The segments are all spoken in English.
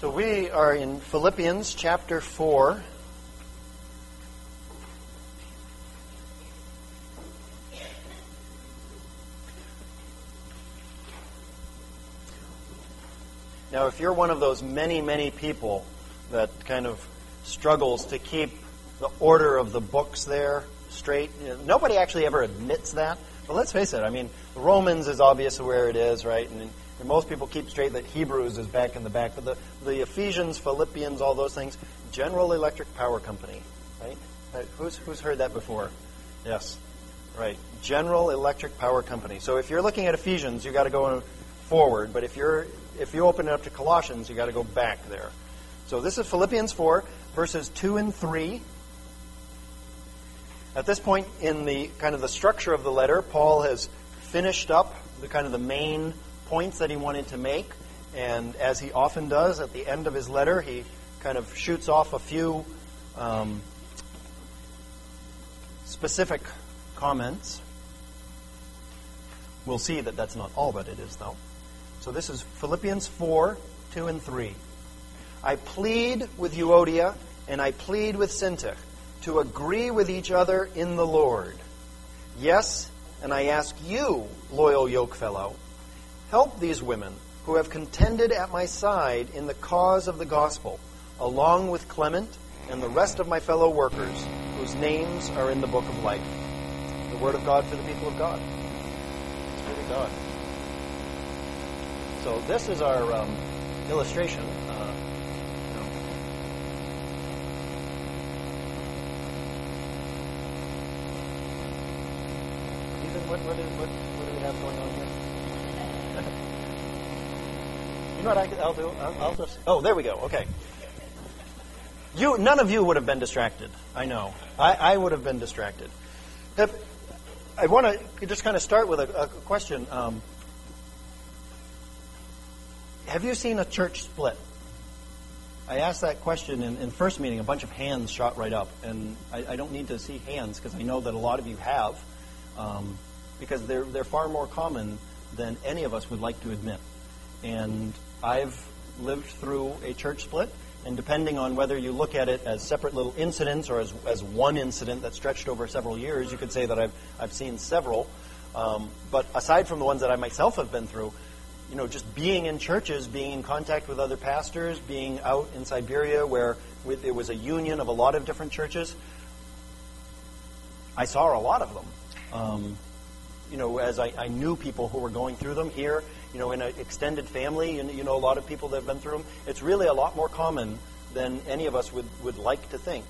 So we are in Philippians chapter 4. Now, if you're one of those many people that kind of struggles to keep the order of the books there straight, nobody actually ever admits that. But let's face it, I mean, Romans is obvious where it is, right? And most people keep straight that Hebrews is back in the back. But the Ephesians, Philippians, all those things, General Electric Power Company, right? Who's heard that before? Yes, right. General Electric Power Company. So if you're looking at Ephesians, you've got to go forward. But if you open it up to Colossians, you've got to go back there. So this is Philippians 4, verses 2 and 3. At this point in the kind of the structure of the letter, Paul has finished up the main points that he wanted to make. And as he often does at the end of his letter, he kind of shoots off a few specific comments. We'll see that that's not all that it is, though. So this is Philippians 4, 2 and 3. I plead with Euodia and I plead with Syntyche to agree with each other in the Lord. Yes, and I ask you, loyal yokefellow, help these women who have contended at my side in the cause of the gospel, along with Clement and the rest of my fellow workers, whose names are in the book of life. The word of God for the people of God. Thanks be to God. So this is our illustration. What do we have going on here? You know what I'll do? I'll just... Oh, there we go. Okay. None of you would have been distracted. I know. I would have been distracted. I want to just kind of start with a question. Have you seen a church split? I asked that question in first meeting. A bunch of hands shot right up. And I don't need to see hands because I know that a lot of you have. Because they're far more common than any of us would like to admit. And I've lived through a church split, and depending on whether you look at it as separate little incidents or as one incident that stretched over several years, you could say that I've seen several. But aside from the ones that I myself have been through, just being in churches, being in contact with other pastors, being out in Siberia where it was a union of a lot of different churches, I saw a lot of them. As I knew people who were going through them here, in an extended family, and a lot of people that have been through them, it's really a lot more common than any of us would like to think.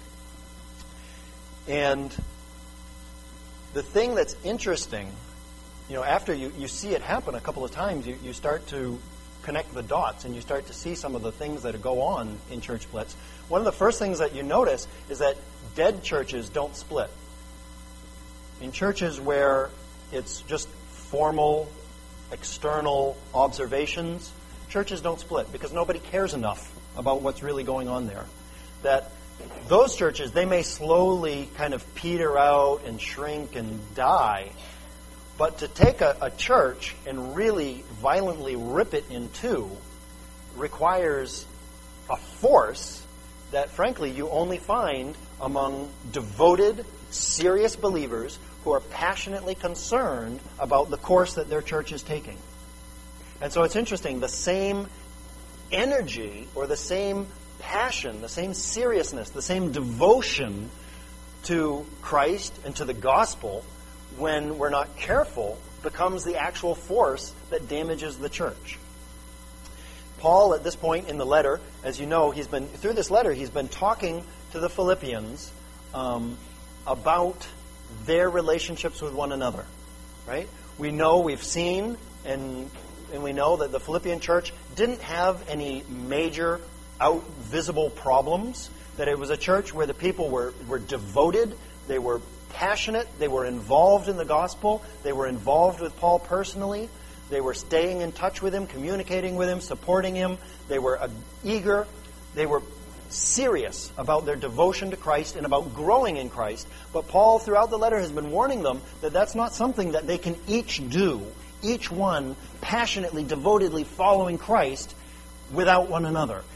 And the thing that's interesting, after you see it happen a couple of times, you start to connect the dots and you start to see some of the things that go on in church splits. One of the first things that you notice is that dead churches don't split. In churches where it's just formal, external observations, churches don't split because nobody cares enough about what's really going on there. That those churches, they may slowly kind of peter out and shrink and die, but to take a church and really violently rip it in two requires a force that, frankly, you only find among devoted, serious believers who are passionately concerned about the course that their church is taking. And so it's interesting, the same energy or the same passion, the same seriousness, the same devotion to Christ and to the gospel, when we're not careful, becomes the actual force that damages the church. Paul, at this point in the letter, as you know, he's been talking to the Philippians about their relationships with one another, right? We've seen, and we know that the Philippian church didn't have any major visible problems, that it was a church where the people were devoted, they were passionate, they were involved in the gospel, they were involved with Paul personally, they were staying in touch with him, communicating with him, supporting him, they were eager, they were serious about their devotion to Christ and about growing in Christ. But Paul, throughout the letter, has been warning them that that's not something that they can each do, each one passionately, devotedly following Christ without one another.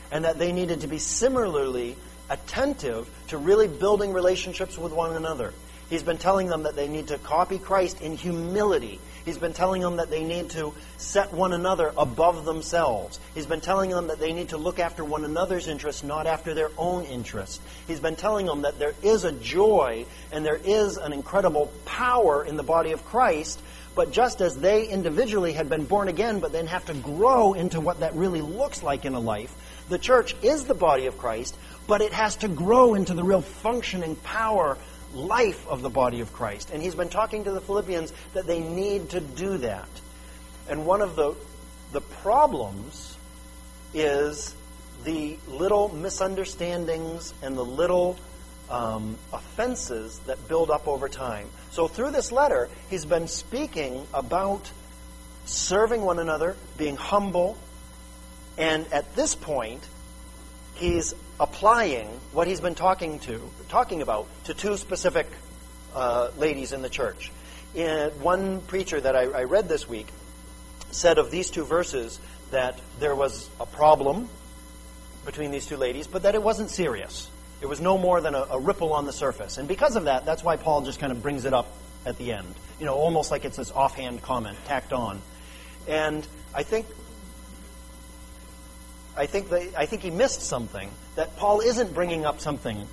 and that they needed to be similarly attentive to really building relationships with one another. He's been telling them that they need to copy Christ in humility. He's been telling them that they need to set one another above themselves. He's been telling them that they need to look after one another's interests, not after their own interests. He's been telling them that there is a joy and there is an incredible power in the body of Christ, but just as they individually had been born again but then have to grow into what that really looks like in a life, the church is the body of Christ, but it has to grow into the real functioning power life of the body of Christ. And he's been talking to the Philippians that they need to do that. And one of the problems is the little misunderstandings and the little offenses that build up over time. So through this letter, he's been speaking about serving one another, being humble, and at this point, he's applying what he's been talking about to two specific ladies in the church. One preacher that I read this week said of these two verses that there was a problem between these two ladies, but that it wasn't serious. It was no more than a ripple on the surface. And because of that, that's why Paul just kind of brings it up at the end. You know, almost like it's this offhand comment tacked on. And I think he missed something, that Paul isn't bringing up something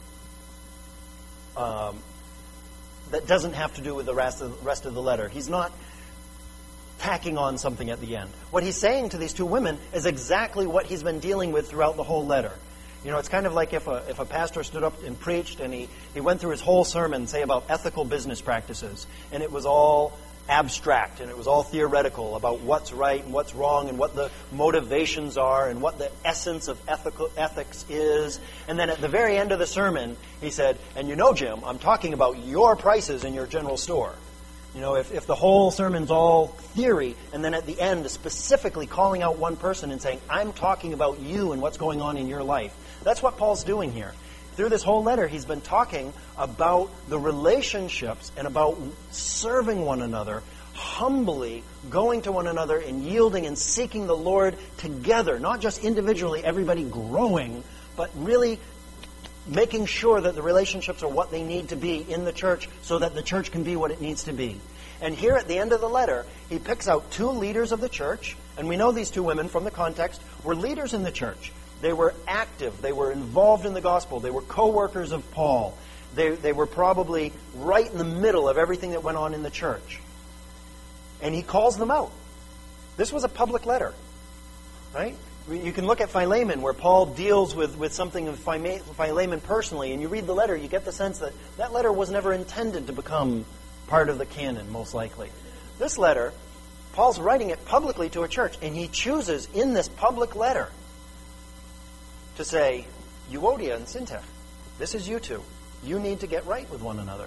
that doesn't have to do with the rest of the letter. He's not tacking on something at the end. What he's saying to these two women is exactly what he's been dealing with throughout the whole letter. You know, it's kind of like if a pastor stood up and preached and he went through his whole sermon, say, about ethical business practices, and it was all abstract and it was all theoretical about what's right and what's wrong and what the motivations are and what the essence of ethics is. And then at the very end of the sermon, he said, and you know, Jim, I'm talking about your prices in your general store. You know, if the whole sermon's all theory, and then at the end specifically calling out one person and saying, I'm talking about you and what's going on in your life. That's what Paul's doing here. Through this whole letter, he's been talking about the relationships and about serving one another, humbly going to one another and yielding and seeking the Lord together, not just individually, everybody growing, but really making sure that the relationships are what they need to be in the church so that the church can be what it needs to be. And here at the end of the letter, he picks out two leaders of the church, and we know these two women from the context were leaders in the church. They were active. They were involved in the gospel. They were co-workers of Paul. They were probably right in the middle of everything that went on in the church. And he calls them out. This was a public letter, right? You can look at Philemon, where Paul deals with something of Philemon personally, and you read the letter, you get the sense that that letter was never intended to become part of the canon, most likely. This letter, Paul's writing it publicly to a church, and he chooses in this public letter to say, Euodia and Syntyche, this is you two. You need to get right with one another.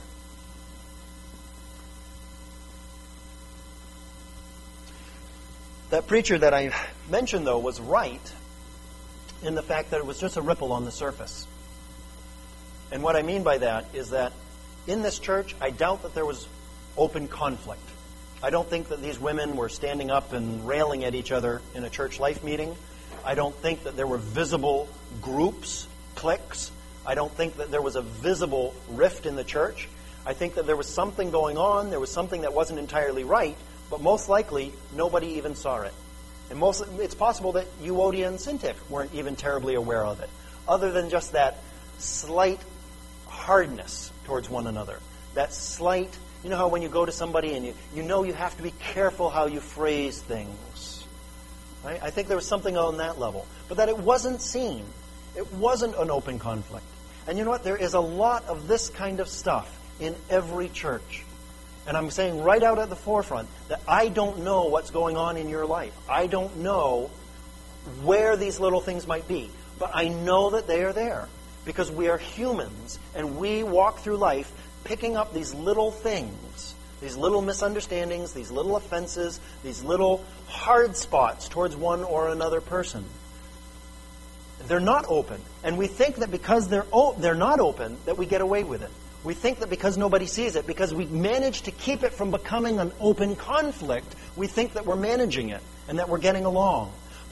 That preacher that I mentioned, though, was right in the fact that it was just a ripple on the surface. And what I mean by that is that in this church, I doubt that there was open conflict. I don't think that these women were standing up and railing at each other in a church life meeting. I don't think that there were visible groups, cliques. I don't think that there was a visible rift in the church. I think that there was something going on. There was something that wasn't entirely right, but most likely nobody even saw it. And it's possible that Euodia and Syntyche weren't even terribly aware of it, other than just that slight hardness towards one another. That slight, you know how when you go to somebody and you know you have to be careful how you phrase things. Right? I think there was something on that level. But that it wasn't seen. It wasn't an open conflict. And you know what? There is a lot of this kind of stuff in every church. And I'm saying right out at the forefront that I don't know what's going on in your life. I don't know where these little things might be. But I know that they are there. Because we are humans and we walk through life picking up these little things. These little misunderstandings, these little offenses, these little hard spots towards one or another person. They're not open. And we think that because they're not open, that we get away with it. We think that because nobody sees it, because we manage to keep it from becoming an open conflict, we think that we're managing it and that we're getting along.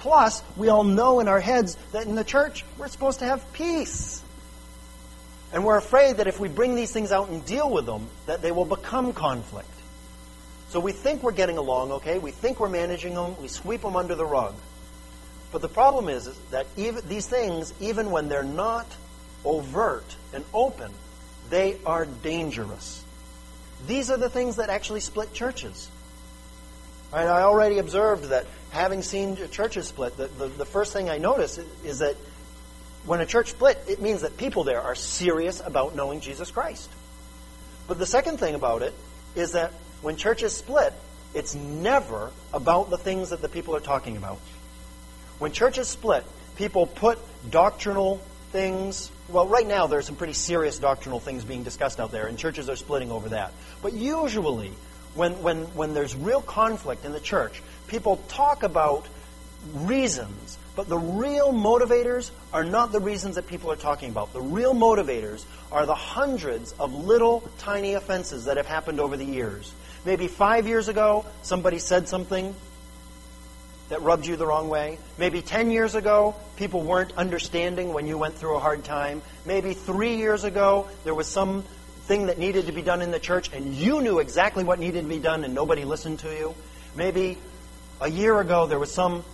Plus, we all know in our heads that in the church, we're supposed to have peace. And we're afraid that if we bring these things out and deal with them, that they will become conflict. So we think we're getting along okay, we think we're managing them, we sweep them under the rug. But the problem is that even these things, even when they're not overt and open, they are dangerous. These are the things that actually split churches. Right, I already observed that having seen churches split, the first thing I notice is that when a church split, it means that people there are serious about knowing Jesus Christ. But the second thing about it is that when churches split, it's never about the things that the people are talking about. When churches split, people put doctrinal things. Well, right now there's some pretty serious doctrinal things being discussed out there, and churches are splitting over that. But usually, when there's real conflict in the church, people talk about reasons, but the real motivators are not the reasons that people are talking about. The real motivators are the hundreds of little tiny offenses that have happened over the years. Maybe 5 years ago, somebody said something that rubbed you the wrong way. Maybe 10 years ago, people weren't understanding when you went through a hard time. Maybe 3 years ago, there was some thing that needed to be done in the church, and you knew exactly what needed to be done, and nobody listened to you. Maybe a year ago, there was some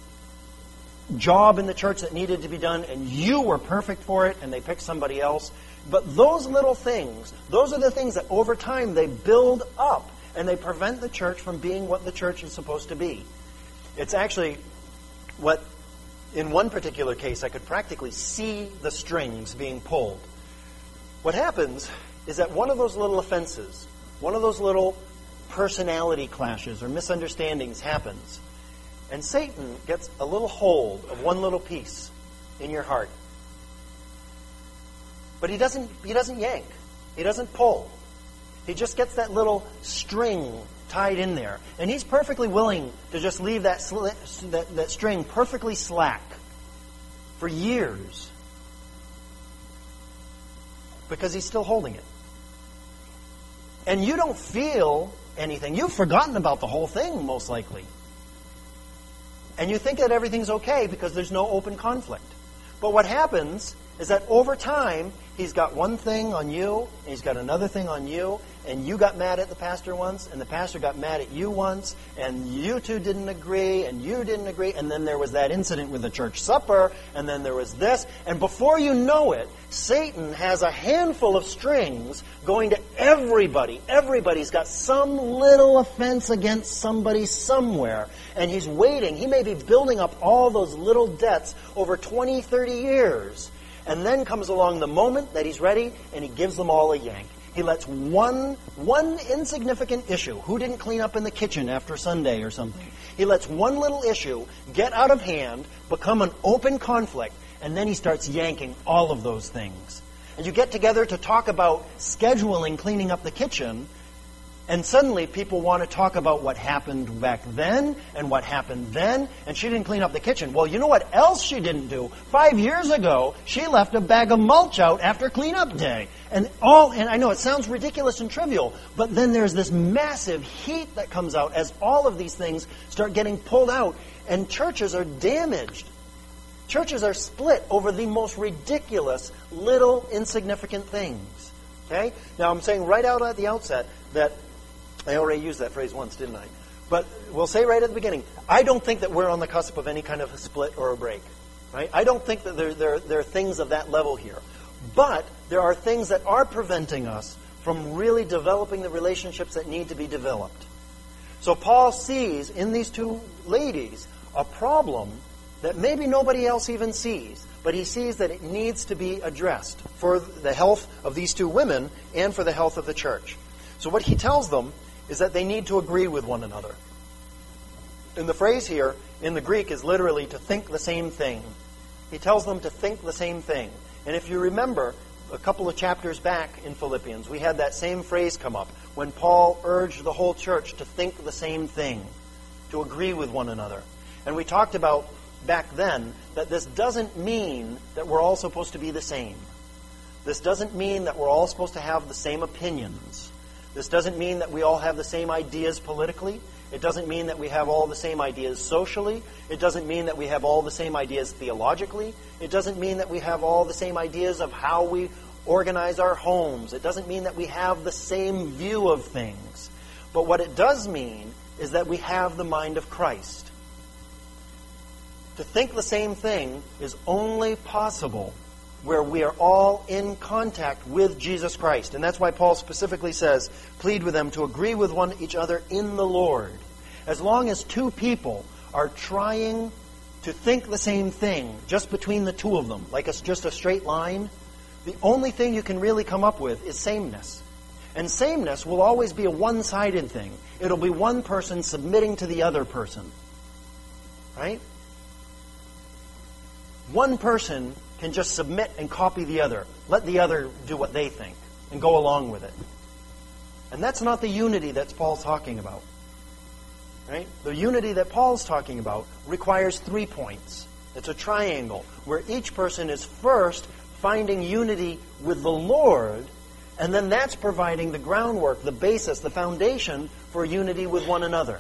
job in the church that needed to be done, and you were perfect for it, and they picked somebody else. But those little things, those are the things that over time they build up, and they prevent the church from being what the church is supposed to be. It's actually what, in one particular case, I could practically see the strings being pulled. What happens is that one of those little offenses, one of those little personality clashes or misunderstandings happens, and Satan gets a little hold of one little piece in your heart. But he doesn't yank. He doesn't pull. He just gets that little string tied in there. And he's perfectly willing to just leave that string perfectly slack for years, because he's still holding it. And you don't feel anything. You've forgotten about the whole thing, most likely. And you think that everything's okay because there's no open conflict. But what happens is that over time, he's got one thing on you, and he's got another thing on you, and you got mad at the pastor once, and the pastor got mad at you once, and you two didn't agree, and you didn't agree, and then there was that incident with the church supper, and then there was this, and before you know it, Satan has a handful of strings going to everybody. Everybody's got some little offense against somebody somewhere, and he's waiting. He may be building up all those little debts over 20, 30 years. And then comes along the moment that he's ready, and he gives them all a yank. He lets one insignificant issue, who didn't clean up in the kitchen after Sunday or something, he lets one little issue get out of hand, become an open conflict, and then he starts yanking all of those things. And you get together to talk about scheduling cleaning up the kitchen, and suddenly people want to talk about what happened back then and what happened then, and she didn't clean up the kitchen. Well, you know what else she didn't do? 5 years ago, she left a bag of mulch out after cleanup day. And I know it sounds ridiculous and trivial, but then there's this massive heat that comes out as all of these things start getting pulled out, and churches are damaged. Churches are split over the most ridiculous, little, insignificant things. Okay? Now, I'm saying right out at the outset that I already used that phrase once, didn't I? But we'll say right at the beginning, I don't think that we're on the cusp of any kind of a split or a break. Right? I don't think that there are things of that level here. But there are things that are preventing us from really developing the relationships that need to be developed. So Paul sees in these two ladies a problem that maybe nobody else even sees, but he sees that it needs to be addressed for the health of these two women and for the health of the church. So what he tells them is that they need to agree with one another. And the phrase here in the Greek is literally to think the same thing. He tells them to think the same thing. And if you remember, a couple of chapters back in Philippians, we had that same phrase come up when Paul urged the whole church to think the same thing, to agree with one another. And we talked about back then that this doesn't mean that we're all supposed to be the same. This doesn't mean that we're all supposed to have the same opinions. This doesn't mean that we all have the same ideas politically. It doesn't mean that we have all the same ideas socially. It doesn't mean that we have all the same ideas theologically. It doesn't mean that we have all the same ideas of how we organize our homes. It doesn't mean that we have the same view of things. But what it does mean is that we have the mind of Christ. To think the same thing is only possible where we are all in contact with Jesus Christ. And that's why Paul specifically says, plead with them to agree with each other in the Lord. As long as two people are trying to think the same thing, just between the two of them, like it's just a straight line, the only thing you can really come up with is sameness. And sameness will always be a one-sided thing. It'll be one person submitting to the other person. Right? One person can just submit and copy the other. Let the other do what they think and go along with it. And that's not the unity that Paul's talking about. Right? The unity that Paul's talking about requires 3 points. It's a triangle where each person is first finding unity with the Lord, and then that's providing the groundwork, the basis, the foundation for unity with one another.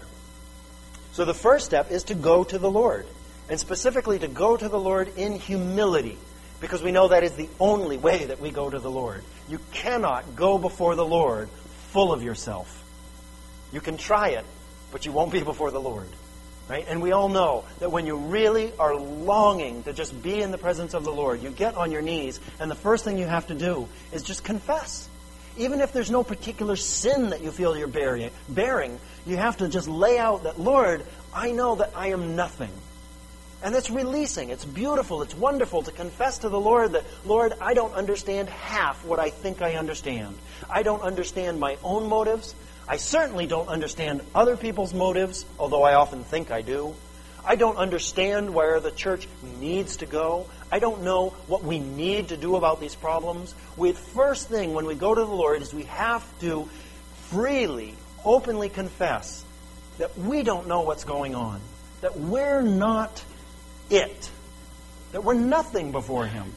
So the first step is to go to the Lord. And specifically to go to the Lord in humility, because we know that is the only way that we go to the Lord. You cannot go before the Lord full of yourself. You can try it, but you won't be before the Lord. Right? And we all know that when you really are longing to just be in the presence of the Lord, you get on your knees, and the first thing you have to do is just confess. Even if there's no particular sin that you feel you're bearing, you have to just lay out that, Lord, I know that I am nothing. And it's releasing. It's beautiful. It's wonderful to confess to the Lord that, Lord, I don't understand half what I think I understand. I don't understand my own motives. I certainly don't understand other people's motives, although I often think I do. I don't understand where the church needs to go. I don't know what we need to do about these problems. The first thing when we go to the Lord is we have to freely, openly confess that we don't know what's going on, that we're not it, that we're nothing before Him.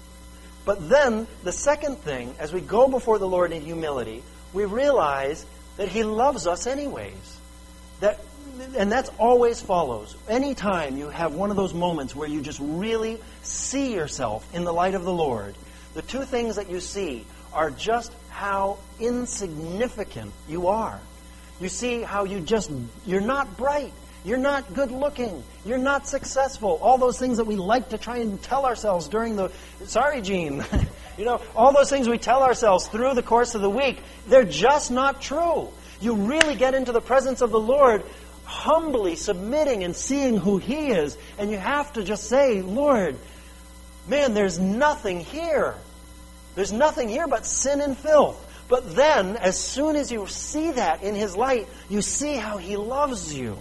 But then, the second thing, as we go before the Lord in humility, we realize that He loves us anyways. And that's always follows. Anytime you have one of those moments where you just really see yourself in the light of the Lord, the two things that you see are just how insignificant you are. You see how you're not bright. You're not good looking. You're not successful. All those things that we like to try and tell ourselves during the... Sorry, Gene. All those things we tell ourselves through the course of the week, they're just not true. You really get into the presence of the Lord humbly submitting and seeing who He is. And you have to just say, Lord, man, there's nothing here. There's nothing here but sin and filth. But then, as soon as you see that in His light, you see how He loves you.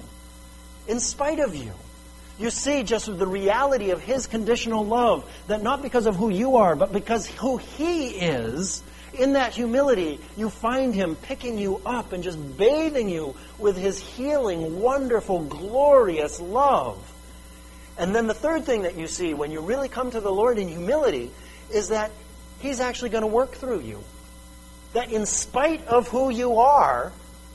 In spite of you. You see just the reality of His conditional love, that not because of who you are, but because who He is, in that humility, you find Him picking you up and just bathing you with His healing, wonderful, glorious love. And then the third thing that you see when you really come to the Lord in humility is that He's actually going to work through you. That in spite of who you are,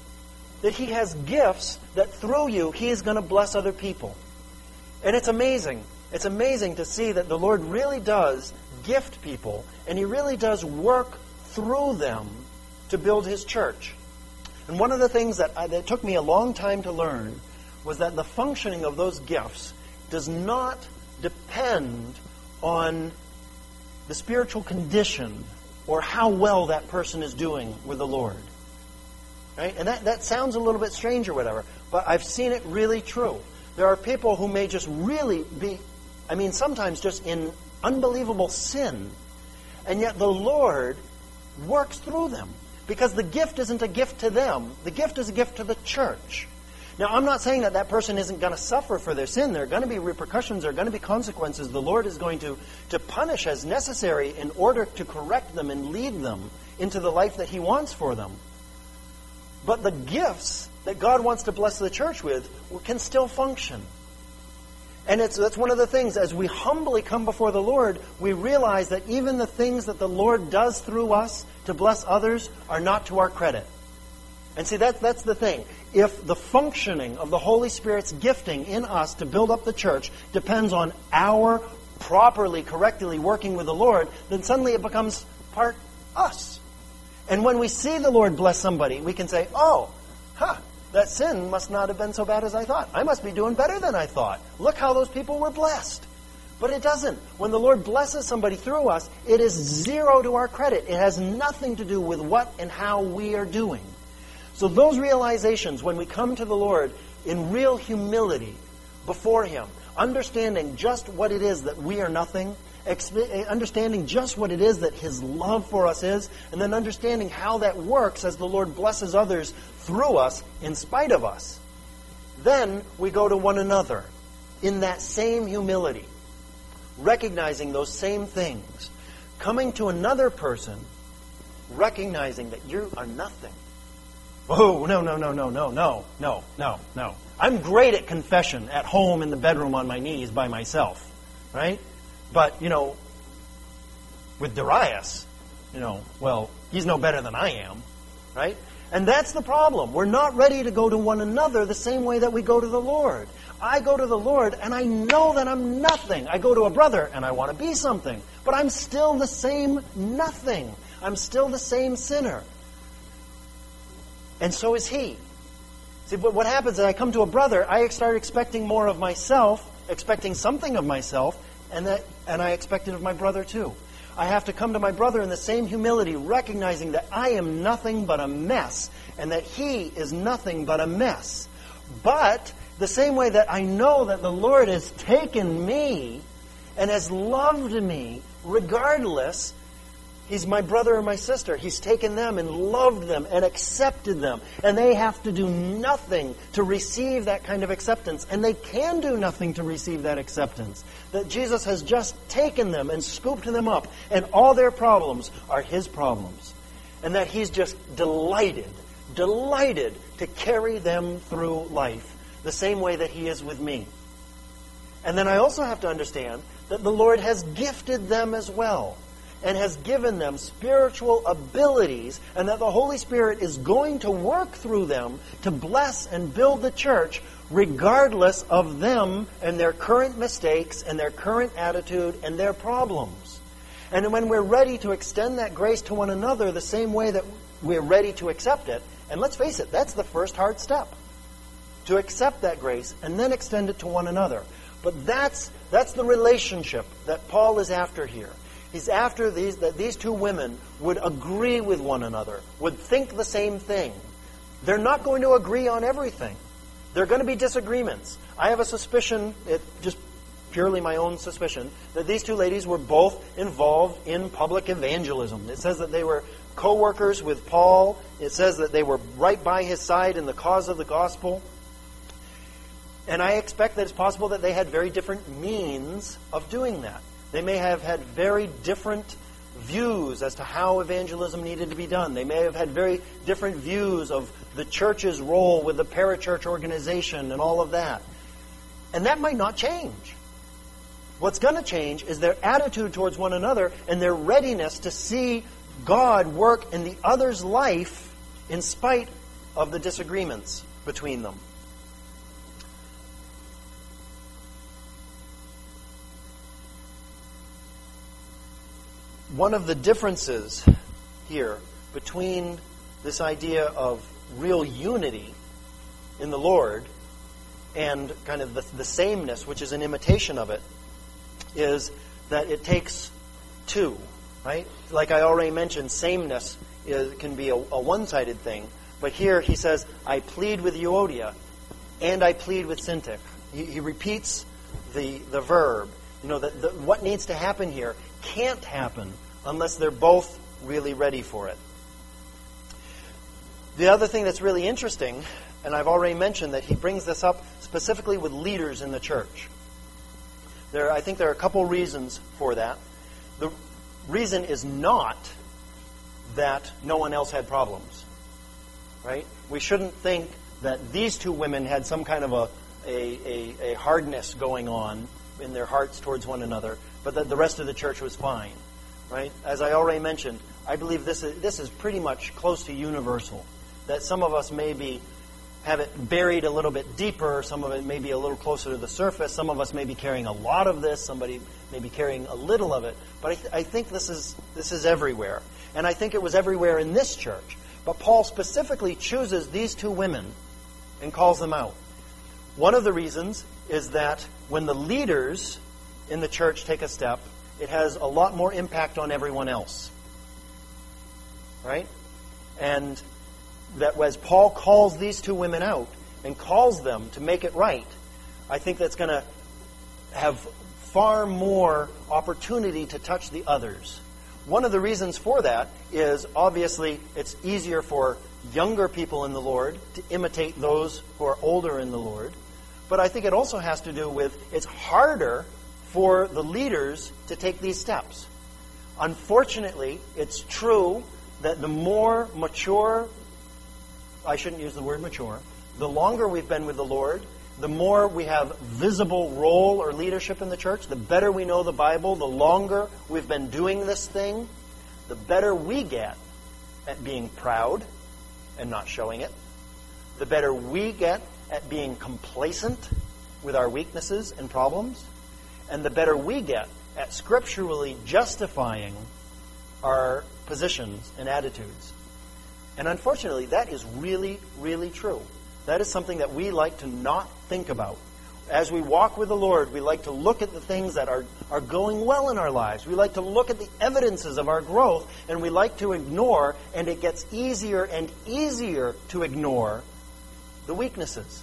that He has gifts that through you, He is going to bless other people. And it's amazing. It's amazing to see that the Lord really does gift people, and He really does work through them to build His church. And one of the things that took me a long time to learn was that the functioning of those gifts does not depend on the spiritual condition or how well that person is doing with the Lord. Right? And that sounds a little bit strange or whatever, but I've seen it really true. There are people who may just really be, sometimes just in unbelievable sin, and yet the Lord works through them. Because the gift isn't a gift to them, the gift is a gift to the church. Now, I'm not saying that person isn't going to suffer for their sin. There are going to be repercussions, there are going to be consequences. The Lord is going to punish as necessary in order to correct them and lead them into the life that He wants for them. But the gifts that God wants to bless the church with can still function. And that's one of the things, as we humbly come before the Lord, we realize that even the things that the Lord does through us to bless others are not to our credit. And see, that's the thing. If the functioning of the Holy Spirit's gifting in us to build up the church depends on our properly, correctly working with the Lord, then suddenly it becomes part us. And when we see the Lord bless somebody, we can say, oh, that sin must not have been so bad as I thought. I must be doing better than I thought. Look how those people were blessed. But it doesn't. When the Lord blesses somebody through us, it is zero to our credit. It has nothing to do with what and how we are doing. So those realizations, when we come to the Lord in real humility before Him, understanding just what it is that we are nothing, understanding just what it is that His love for us is, and then understanding how that works as the Lord blesses others through us in spite of us, then we go to one another in that same humility, recognizing those same things, coming to another person, recognizing that you are nothing. Oh, no. I'm great at confession at home in the bedroom on my knees by myself, right? But, with Darius, well, he's no better than I am, right? And that's the problem. We're not ready to go to one another the same way that we go to the Lord. I go to the Lord and I know that I'm nothing. I go to a brother and I want to be something. But I'm still the same nothing. I'm still the same sinner. And so is he. See, but what happens is I come to a brother, I start expecting more of myself, expecting something of myself, and I expect it of my brother too. I have to come to my brother in the same humility, recognizing that I am nothing but a mess, and that he is nothing but a mess. But the same way that I know that the Lord has taken me and has loved me regardless, He's my brother or my sister. He's taken them and loved them and accepted them. And they have to do nothing to receive that kind of acceptance. And they can do nothing to receive that acceptance. That Jesus has just taken them and scooped them up. And all their problems are His problems. And that He's just delighted to carry them through life. The same way that He is with me. And then I also have to understand that the Lord has gifted them as well. And has given them spiritual abilities, and that the Holy Spirit is going to work through them to bless and build the church regardless of them and their current mistakes and their current attitude and their problems. And when we're ready to extend that grace to one another the same way that we're ready to accept it, and let's face it, that's the first hard step. To accept that grace and then extend it to one another. But that's the relationship that Paul is after here. He's after that these two women would agree with one another, would think the same thing. They're not going to agree on everything. There are going to be disagreements. I have a suspicion, just purely my own suspicion, that these two ladies were both involved in public evangelism. It says that they were co-workers with Paul. It says that they were right by his side in the cause of the gospel. And I expect that it's possible that they had very different means of doing that. They may have had very different views as to how evangelism needed to be done. They may have had very different views of the church's role with the parachurch organization and all of that. And that might not change. What's going to change is their attitude towards one another and their readiness to see God work in the other's life in spite of the disagreements between them. One of the differences here between this idea of real unity in the Lord and kind of the sameness, which is an imitation of it, is that it takes two, right? Like I already mentioned, sameness can be a one-sided thing. But here he says, I plead with Euodia and I plead with Syntyche. He repeats the verb. What needs to happen here can't happen unless they're both really ready for it. The other thing that's really interesting, and I've already mentioned that he brings this up specifically with leaders in the church. I think there are a couple reasons for that. The reason is not that no one else had problems, right? We shouldn't think that these two women had some kind of a hardness going on in their hearts towards one another, but that the rest of the church was fine, right? As I already mentioned, I believe this is pretty much close to universal, that some of us maybe have it buried a little bit deeper, some of it may be a little closer to the surface, some of us may be carrying a lot of this, somebody may be carrying a little of it, but I think this is everywhere. And I think it was everywhere in this church. But Paul specifically chooses these two women and calls them out. One of the reasons is that when the leaders in the church take a step, it has a lot more impact on everyone else. Right? And that as Paul calls these two women out and calls them to make it right, I think that's going to have far more opportunity to touch the others. One of the reasons for that is obviously it's easier for younger people in the Lord to imitate those who are older in the Lord. But I think it also has to do with it's harder for the leaders to take these steps. Unfortunately, it's true that the more mature, I shouldn't use the word mature, the longer we've been with the Lord, the more we have visible role or leadership in the church, the better we know the Bible, the longer we've been doing this thing, the better we get at being proud and not showing it, the better we get at being complacent with our weaknesses and problems, and the better we get at scripturally justifying our positions and attitudes. And unfortunately, that is really, really true. That is something that we like to not think about. As we walk with the Lord, we like to look at the things that are going well in our lives. We like to look at the evidences of our growth, and we like to ignore, and it gets easier and easier to ignore the weaknesses.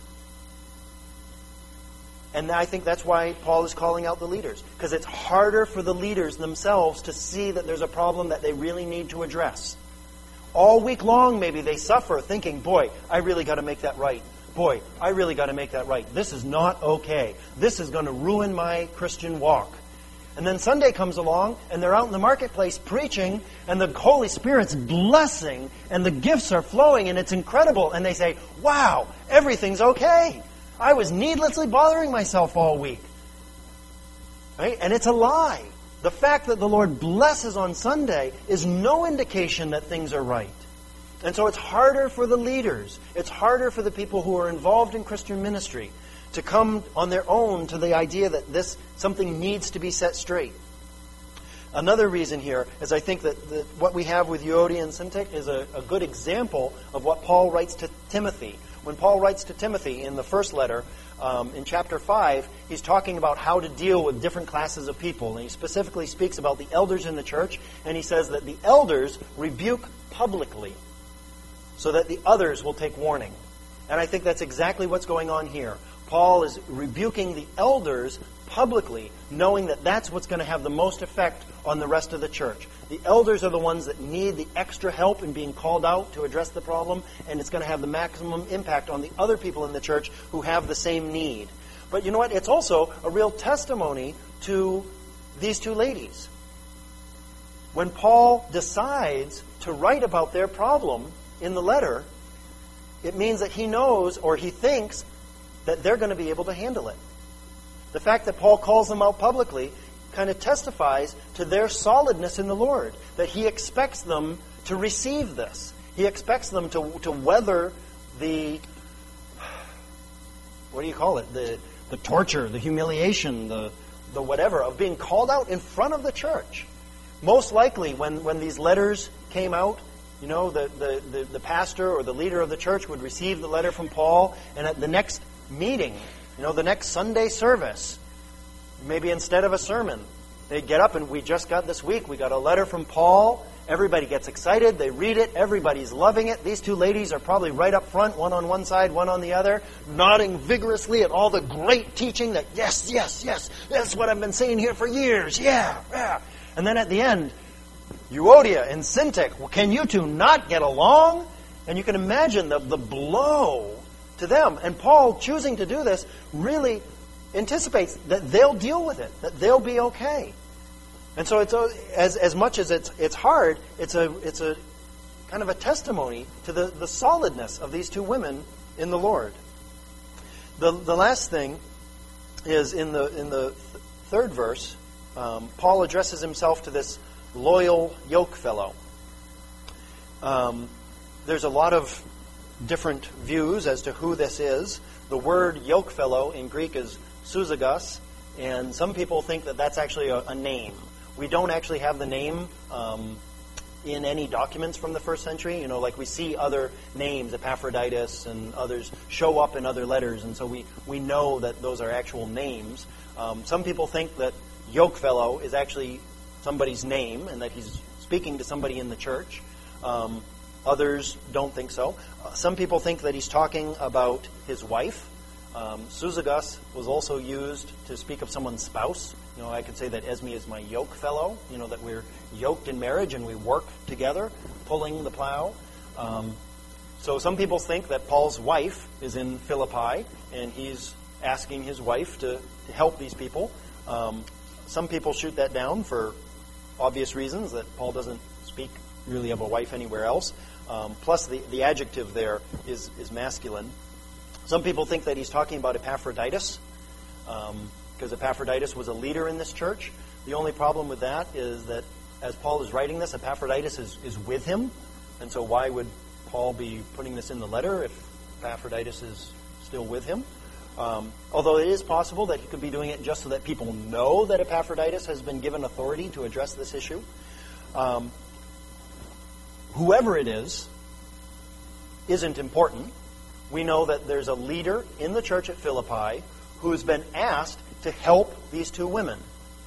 And I think that's why Paul is calling out the leaders, because it's harder for the leaders themselves to see that there's a problem that they really need to address. All week long, maybe they suffer thinking, boy, I really got to make that right. Boy, I really got to make that right. This is not okay. This is going to ruin my Christian walk. And then Sunday comes along, and they're out in the marketplace preaching, and the Holy Spirit's blessing, and the gifts are flowing, and it's incredible. And they say, wow, everything's okay. I was needlessly bothering myself all week. Right? And it's a lie. The fact that the Lord blesses on Sunday is no indication that things are right. And so it's harder for the leaders. It's harder for the people who are involved in Christian ministry to come on their own to the idea that something needs to be set straight. Another reason here is I think that what we have with Euodia and Syntyche is a good example of what Paul writes to Timothy. When Paul writes to Timothy in the first letter, in chapter 5, he's talking about how to deal with different classes of people. And he specifically speaks about the elders in the church, and he says that the elders rebuke publicly so that the others will take warning. And I think that's exactly what's going on here. Paul is rebuking the elders publicly, knowing that that's what's going to have the most effect on the rest of the church. The elders are the ones that need the extra help in being called out to address the problem, and it's going to have the maximum impact on the other people in the church who have the same need. But you know what? It's also a real testimony to these two ladies. When Paul decides to write about their problem in the letter, it means that he knows or he thinks that they're going to be able to handle it. The fact that Paul calls them out publicly kind of testifies to their solidness in the Lord, that he expects them to receive this. He expects them to weather the, what do you call it, the torture, the humiliation, the whatever, of being called out in front of the church. Most likely, when these letters came out, you know, the pastor or the leader of the church would receive the letter from Paul, and at the next meeting, you know, the next Sunday service, maybe instead of a sermon, they'd get up and we just got this week, we got a letter from Paul. Everybody gets excited. They read it. Everybody's loving it. These two ladies are probably right up front, one on one side, one on the other, nodding vigorously at all the great teaching that, yes, yes, yes, that's what I've been saying here for years. Yeah, yeah. And then at the end, Euodia and Syntyche, can you two not get along? And you can imagine the blow to them. And Paul, choosing to do this, really anticipates that they'll deal with it, that they'll be okay. And so it's as much as it's hard, it's a kind of a testimony to the solidness of these two women in the Lord. The last thing is in the third verse, Paul addresses himself to this loyal yoke fellow. There's a lot of different views as to who this is. The word yokefellow in Greek is souzagos, and some people think that that's actually a name. We don't actually have the name in any documents from the first century. Like we see other names, Epaphroditus and others, show up in other letters, and so we know that those are actual names. Some people think that yokefellow is actually somebody's name and that he's speaking to somebody in the church. Others don't think so. Some people think that he's talking about his wife. Souzagos was also used to speak of someone's spouse. I could say that Esme is my yoke fellow, that we're yoked in marriage and we work together, pulling the plow. So some people think that Paul's wife is in Philippi, and he's asking his wife to help these people. Some people shoot that down for obvious reasons, that Paul doesn't speak really of a wife anywhere else. Plus, the adjective there is masculine. Some people think that he's talking about Epaphroditus, because Epaphroditus was a leader in this church. The only problem with that is that as Paul is writing this, Epaphroditus is with him. And so why would Paul be putting this in the letter if Epaphroditus is still with him? Although it is possible that he could be doing it just so that people know that Epaphroditus has been given authority to address this issue. Whoever it is isn't important. We know that there's a leader in the church at Philippi who's been asked to help these two women.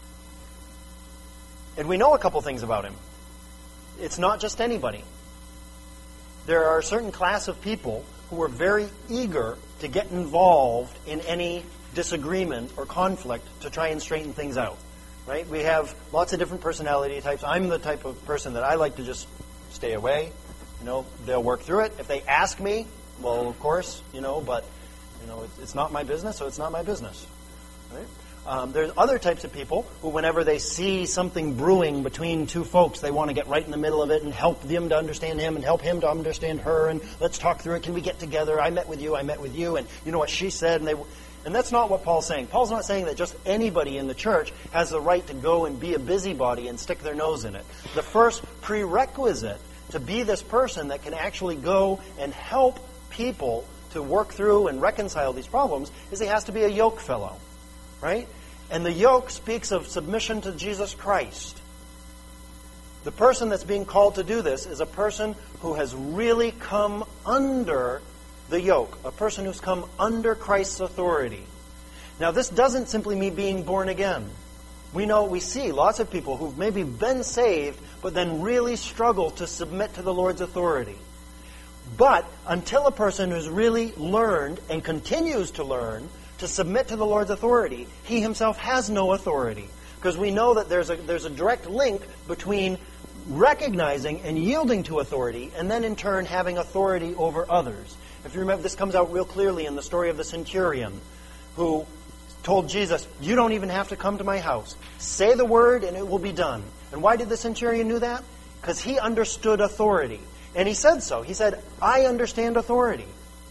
And we know a couple things about him. It's not just anybody. There are a certain class of people who are very eager to get involved in any disagreement or conflict to try and straighten things out. Right? We have lots of different personality types. I'm the type of person that I like to just stay away. They'll work through it. If they ask me, well, of course, but it's not my business, so it's not my business. Right? There's other types of people who, whenever they see something brewing between two folks, they want to get right in the middle of it and help them to understand him and help him to understand her, and let's talk through it. Can we get together? I met with you, and you know what she said, and that's not what Paul's saying. Paul's not saying that just anybody in the church has the right to go and be a busybody and stick their nose in it. The first prerequisite to be this person that can actually go and help people to work through and reconcile these problems is he has to be a yoke fellow, right? And the yoke speaks of submission to Jesus Christ. The person that's being called to do this is a person who has really come under the yoke, a person who's come under Christ's authority. Now, this doesn't simply mean being born again. We see lots of people who've maybe been saved, but then really struggle to submit to the Lord's authority. But until a person has really learned and continues to learn to submit to the Lord's authority, he himself has no authority. Because we know that there's a direct link between recognizing and yielding to authority and then in turn having authority over others. If you remember, this comes out real clearly in the story of the centurion who told Jesus, you don't even have to come to my house. Say the word and it will be done. And why did the centurion do that? Because he understood authority. And he said so. He said, I understand authority.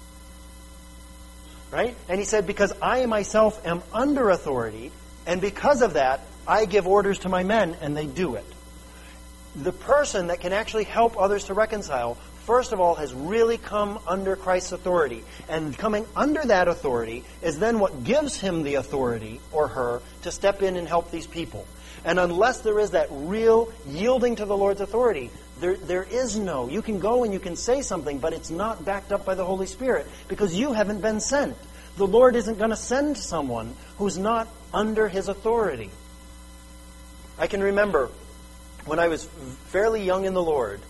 Right? And he said, because I myself am under authority, and because of that, I give orders to my men, and they do it. The person that can actually help others to reconcile, first of all, has really come under Christ's authority. And coming under that authority is then what gives him the authority, or her, to step in and help these people. And unless there is that real yielding to the Lord's authority, there is no. You can go and you can say something, but it's not backed up by the Holy Spirit because you haven't been sent. The Lord isn't going to send someone who's not under His authority. I can remember when I was fairly young in the Lord,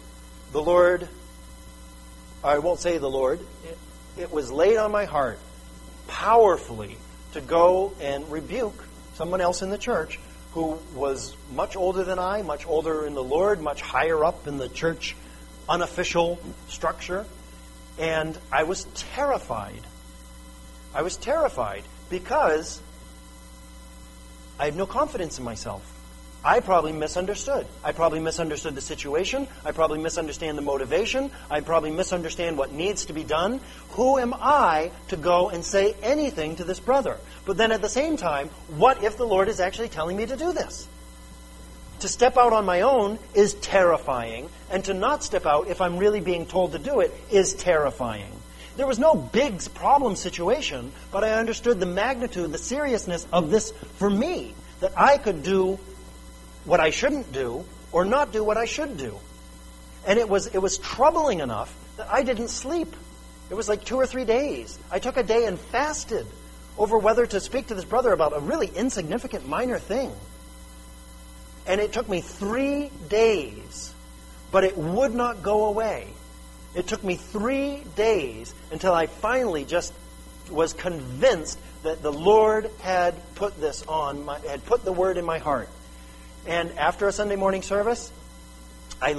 I won't say the Lord, it was laid on my heart powerfully to go and rebuke someone else in the church who was much older than I, much older in the Lord, much higher up in the church unofficial structure. And I was terrified. I was terrified because I had no confidence in myself. I probably misunderstood. I probably misunderstood the situation. I probably misunderstand the motivation. I probably misunderstand what needs to be done. Who am I to go and say anything to this brother? But then at the same time, what if the Lord is actually telling me to do this? To step out on my own is terrifying, and to not step out if I'm really being told to do it is terrifying. There was no big problem situation, but I understood the magnitude, the seriousness of this for me, that I could do what I shouldn't do or not do what I should do. And it was troubling enough that I didn't sleep. It was like 2 or 3 days. I took a day and fasted over whether to speak to this brother about a really insignificant minor thing. And it took me 3 days, but it would not go away. It took me 3 days until I finally just was convinced that the Lord had put had put the word in my heart. And after a Sunday morning service, I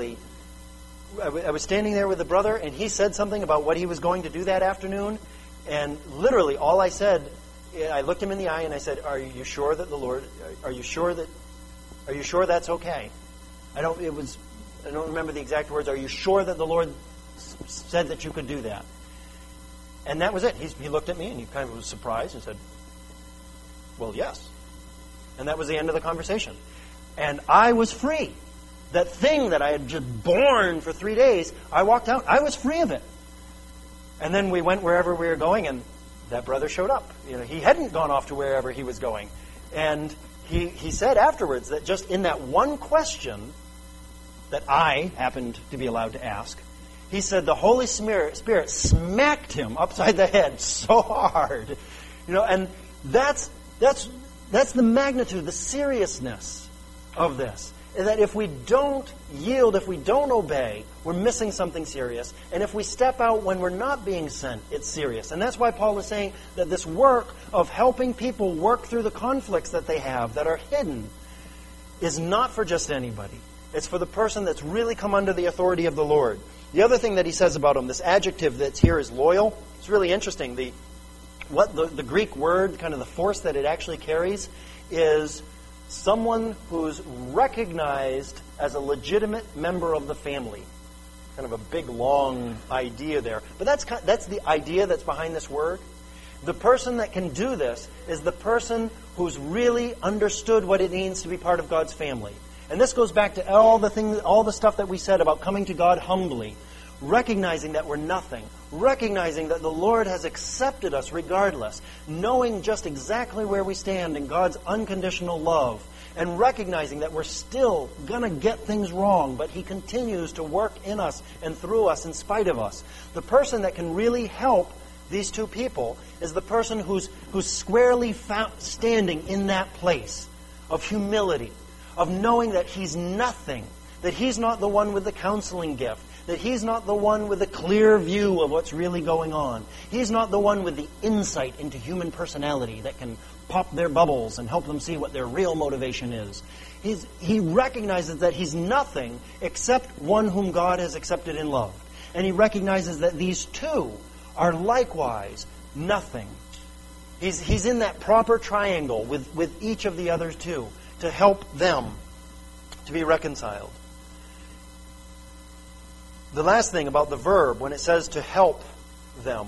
was standing there with the brother, and he said something about what he was going to do that afternoon. And literally, all I said, I looked him in the eye and I said, "Are you sure that are you sure that's okay?" I don't remember the exact words. "Are you sure that the Lord said that you could do that?" And that was it. He looked at me and he kind of was surprised and said, "Well, yes." And that was the end of the conversation. And I was free. That thing that I had just borne for 3 days, I walked out. I was free of it. And then we went wherever we were going, and that brother showed up. He hadn't gone off to wherever he was going. And he said afterwards that just in that one question that I happened to be allowed to ask, he said the Holy Spirit smacked him upside the head so hard. And that's the magnitude, the seriousness of this. Is that if we don't yield, if we don't obey, we're missing something serious. And if we step out when we're not being sent, it's serious. And that's why Paul is saying that this work of helping people work through the conflicts that they have that are hidden is not for just anybody. It's for the person that's really come under the authority of the Lord. The other thing that he says about him, this adjective that's here is loyal. It's really interesting. The Greek word, kind of the force that it actually carries, is someone who's recognized as a legitimate member of the family. Kind of a big, long idea there. But that's the idea that's behind this word. The person that can do this is the person who's really understood what it means to be part of God's family. And this goes back to all the stuff that we said about coming to God humbly, recognizing that we're nothing, recognizing that the Lord has accepted us regardless, knowing just exactly where we stand in God's unconditional love, and recognizing that we're still going to get things wrong, but He continues to work in us and through us in spite of us. The person that can really help these two people is the person who's squarely standing in that place of humility, of knowing that he's nothing, that he's not the one with the counseling gift, that he's not the one with a clear view of what's really going on. He's not the one with the insight into human personality that can pop their bubbles and help them see what their real motivation is. He recognizes that he's nothing except one whom God has accepted and loved. And he recognizes that these two are likewise nothing. He's in that proper triangle with each of the other two to help them to be reconciled. The last thing about the verb, when it says to help them,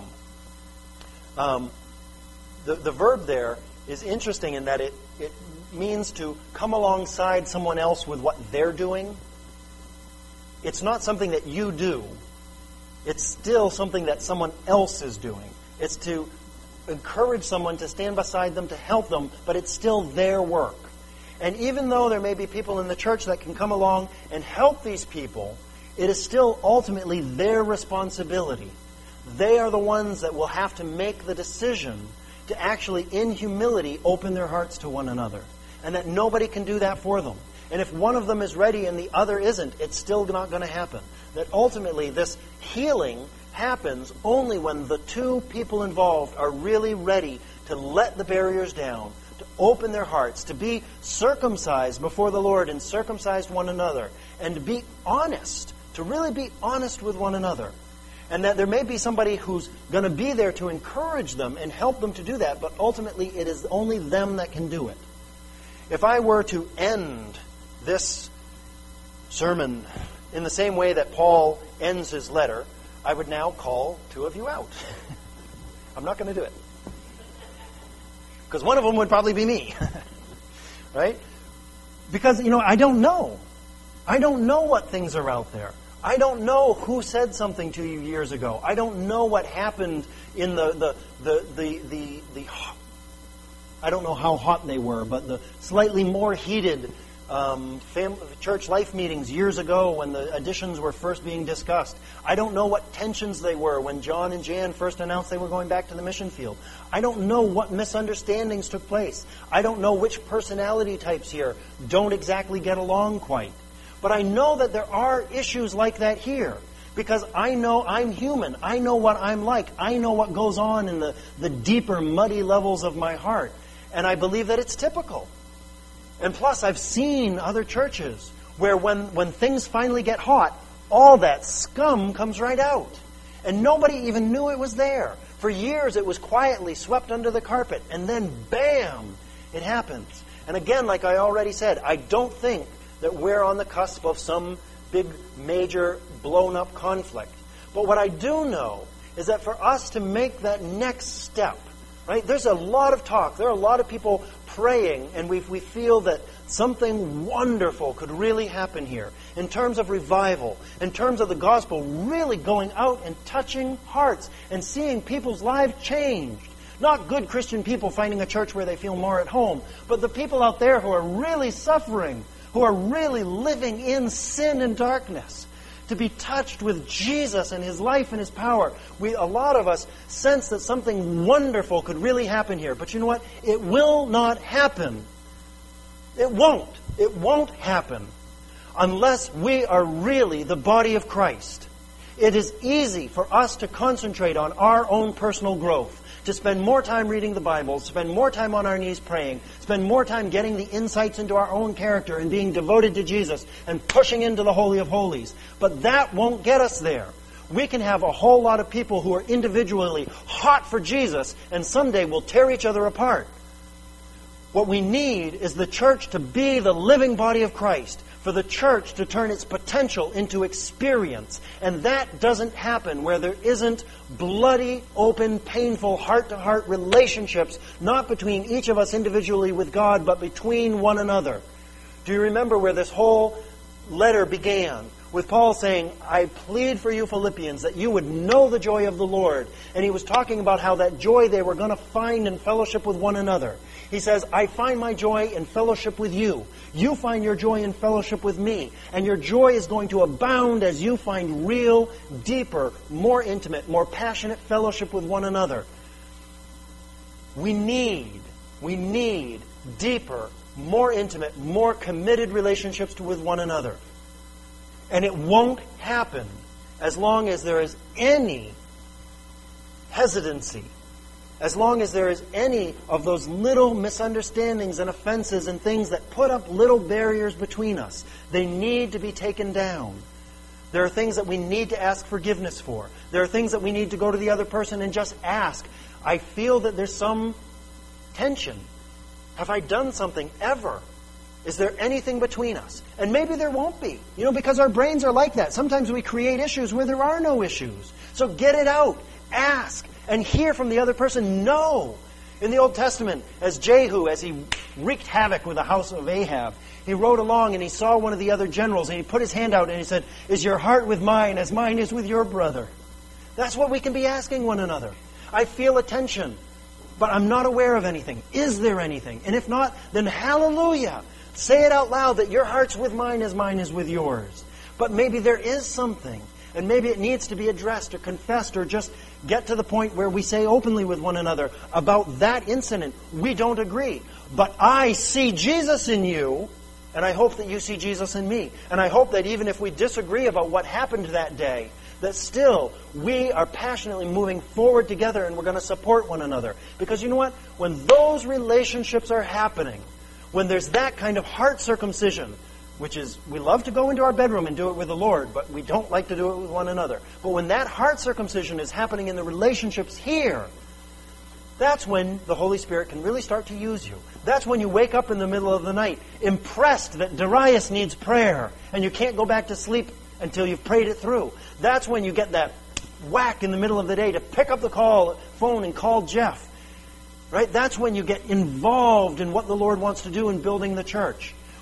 the verb there is interesting in that it means to come alongside someone else with what they're doing. It's not something that you do. It's still something that someone else is doing. It's to encourage someone to stand beside them, to help them, but it's still their work. And even though there may be people in the church that can come along and help these people, it is still ultimately their responsibility. They are the ones that will have to make the decision to actually, in humility, open their hearts to one another. And that nobody can do that for them. And if one of them is ready and the other isn't, it's still not going to happen. That ultimately this healing happens only when the two people involved are really ready to let the barriers down, to open their hearts, to be circumcised before the Lord and circumcised one another, and to be honest, to really be honest with one another. And that there may be somebody who's going to be there to encourage them and help them to do that, but ultimately it is only them that can do it. If I were to end this sermon in the same way that Paul ends his letter, I would now call two of you out. I'm not going to do it. Because one of them would probably be me. Right? Because, I don't know. I don't know what things are out there. I don't know who said something to you years ago. I don't know what happened in the I don't know how hot they were, but the slightly more heated church life meetings years ago when the additions were first being discussed. I don't know what tensions they were when John and Jan first announced they were going back to the mission field. I don't know what misunderstandings took place. I don't know which personality types here don't exactly get along quite. But I know that there are issues like that here. Because I know I'm human. I know what I'm like. I know what goes on in the deeper, muddy levels of my heart. And I believe that it's typical. And plus, I've seen other churches where when things finally get hot, all that scum comes right out. And nobody even knew it was there. For years, it was quietly swept under the carpet. And then, bam, it happens. And again, like I already said, I don't think that we're on the cusp of some big, major, blown-up conflict. But what I do know is that for us to make that next step, right? There's a lot of talk. There are a lot of people praying, and we feel that something wonderful could really happen here in terms of revival, in terms of the gospel really going out and touching hearts and seeing people's lives changed. Not good Christian people finding a church where they feel more at home, but the people out there who are really suffering, who are really living in sin and darkness, to be touched with Jesus and His life and His power. A lot of us sense that something wonderful could really happen here. But you know what? It will not happen. It won't. It won't happen unless we are really the body of Christ. It is easy for us to concentrate on our own personal growth, to spend more time reading the Bible, spend more time on our knees praying, spend more time getting the insights into our own character and being devoted to Jesus and pushing into the Holy of Holies. But that won't get us there. We can have a whole lot of people who are individually hot for Jesus and someday will tear each other apart. What we need is the church to be the living body of Christ, for the church to turn its potential into experience. And that doesn't happen where there isn't bloody, open, painful, heart-to-heart relationships, not between each of us individually with God, but between one another. Do you remember where this whole letter began? With Paul saying, I plead for you Philippians that you would know the joy of the Lord. And he was talking about how that joy they were going to find in fellowship with one another. He says, I find my joy in fellowship with you. You find your joy in fellowship with me. And your joy is going to abound as you find real, deeper, more intimate, more passionate fellowship with one another. We need deeper, more intimate, more committed relationships with one another. And it won't happen as long as there is any hesitancy, as long as there is any of those little misunderstandings and offenses and things that put up little barriers between us. They need to be taken down. There are things that we need to ask forgiveness for. There are things that we need to go to the other person and just ask. I feel that there's some tension. Have I done something ever? Is there anything between us? And maybe there won't be. Because our brains are like that. Sometimes we create issues where there are no issues. So get it out. Ask. And hear from the other person. No. In the Old Testament, as Jehu, as he wreaked havoc with the house of Ahab, he rode along and he saw one of the other generals and he put his hand out and he said, is your heart with mine as mine is with your brother? That's what we can be asking one another. I feel a tension, but I'm not aware of anything. Is there anything? And if not, then hallelujah. Say it out loud that your heart's with mine as mine is with yours. But maybe there is something, and maybe it needs to be addressed or confessed or just get to the point where we say openly with one another about that incident. We don't agree. But I see Jesus in you, and I hope that you see Jesus in me. And I hope that even if we disagree about what happened that day, that still we are passionately moving forward together and we're going to support one another. Because you know what? When those relationships are happening, when there's that kind of heart circumcision, which is, we love to go into our bedroom and do it with the Lord, but we don't like to do it with one another. But when that heart circumcision is happening in the relationships here, that's when the Holy Spirit can really start to use you. That's when you wake up in the middle of the night, impressed that Darius needs prayer, and you can't go back to sleep until you've prayed it through. That's when you get that whack in the middle of the day to pick up the phone and call Jeff. Right? That's when you get involved in what the Lord wants to do in building the church.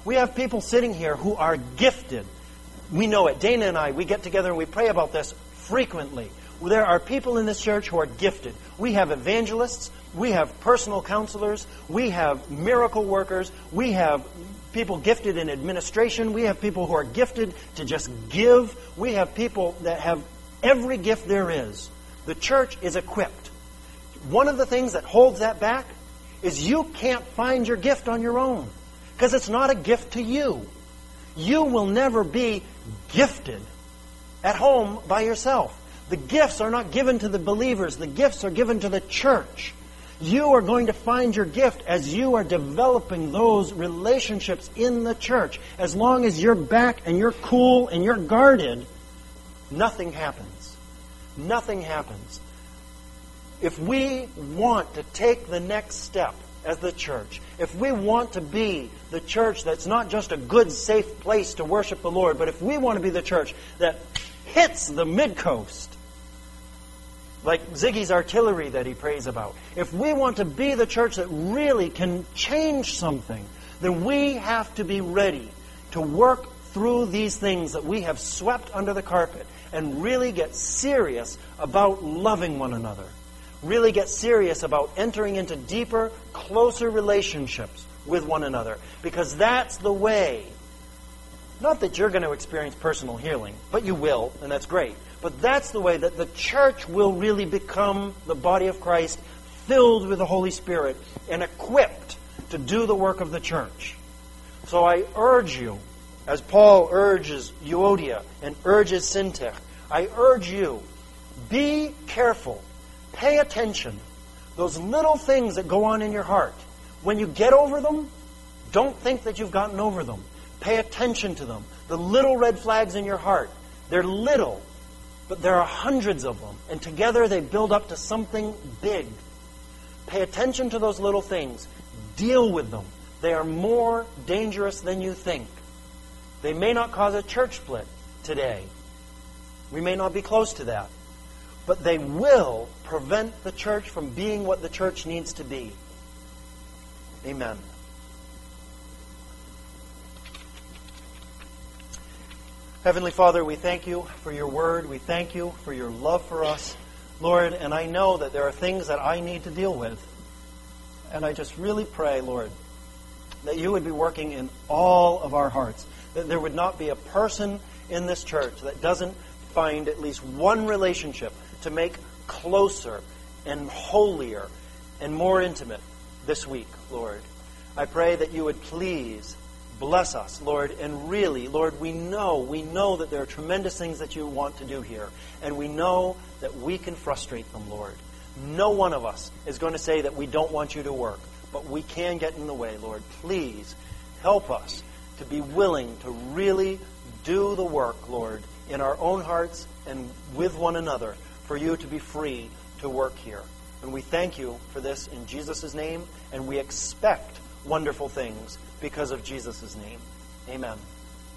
We have people sitting here who are gifted. We know it. Dana and I, we get together and we pray about this frequently. There are people in this church who are gifted. We have evangelists. We have personal counselors. We have miracle workers. We have people gifted in administration. We have people who are gifted to just give. We have people that have every gift there is. The church is equipped. One of the things that holds that back is you can't find your gift on your own, because it's not a gift to you. You will never be gifted at home by yourself. The gifts are not given to the believers. The gifts are given to the church. You are going to find your gift as you are developing those relationships in the church. As long as you're back and you're cool and you're guarded, nothing happens. Nothing happens. If we want to take the next step as the church, if we want to be the church that's not just a good, safe place to worship the Lord, but if we want to be the church that hits the mid-coast, like Ziggy's artillery that he prays about, if we want to be the church that really can change something, then we have to be ready to work through these things that we have swept under the carpet and really get serious about loving one another. Really get serious about entering into deeper, closer relationships with one another. Because that's the way, not that you're going to experience personal healing, but you will, and that's great. But that's the way that the church will really become the body of Christ, filled with the Holy Spirit and equipped to do the work of the church. So I urge you, as Paul urges Euodia and urges Syntyche, I urge you, be careful. Pay attention. Those little things that go on in your heart. When you get over them, don't think that you've gotten over them. Pay attention to them. The little red flags in your heart, they're little, but there are hundreds of them. And together they build up to something big. Pay attention to those little things. Deal with them. They are more dangerous than you think. They may not cause a church split today. We may not be close to that. But they will prevent the church from being what the church needs to be. Amen. Heavenly Father, we thank you for your word. We thank you for your love for us, Lord. And I know that there are things that I need to deal with. And I just really pray, Lord, that you would be working in all of our hearts. That there would not be a person in this church that doesn't find at least one relationship to make closer and holier and more intimate this week, Lord. I pray that you would please bless us, Lord, and really, Lord, we know that there are tremendous things that you want to do here, and we know that we can frustrate them, Lord. No one of us is going to say that we don't want you to work, but we can get in the way, Lord. Please help us to be willing to really do the work, Lord, in our own hearts and with one another, for you to be free to work here. And we thank you for this in Jesus' name, and we expect wonderful things because of Jesus' name. Amen.